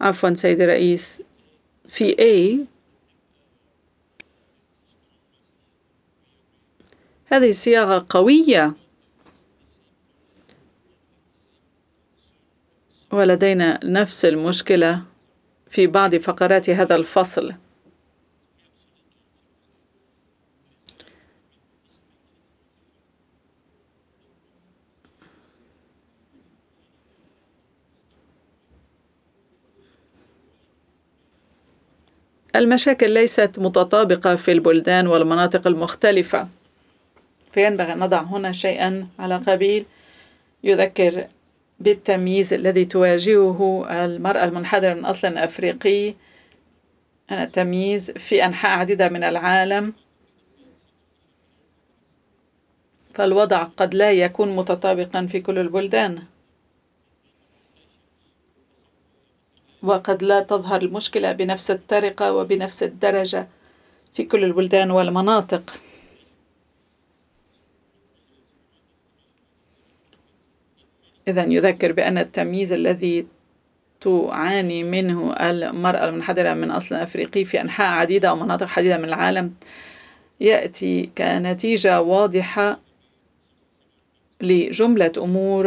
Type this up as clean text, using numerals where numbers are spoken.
عفوا سيدي الرئيس، في A هذه صياغة قوية، ولدينا نفس المشكلة في بعض فقرات هذا الفصل. المشاكل ليست متطابقة في البلدان والمناطق المختلفة، فينبغي أن نضع هنا شيئا على قبيل يذكر بالتمييز الذي تواجهه المرأة المنحدرة من أصل أفريقي، التمييز في أنحاء عديدة من العالم، فالوضع قد لا يكون متطابقا في كل البلدان، وقد لا تظهر المشكلة بنفس الطريقة وبنفس الدرجة في كل البلدان والمناطق. إذن يذكر بأن التمييز الذي تعاني منه المرأة المنحدرة من أصل أفريقي في أنحاء عديدة ومناطق عديدة من العالم يأتي كنتيجة واضحة لجملة أمور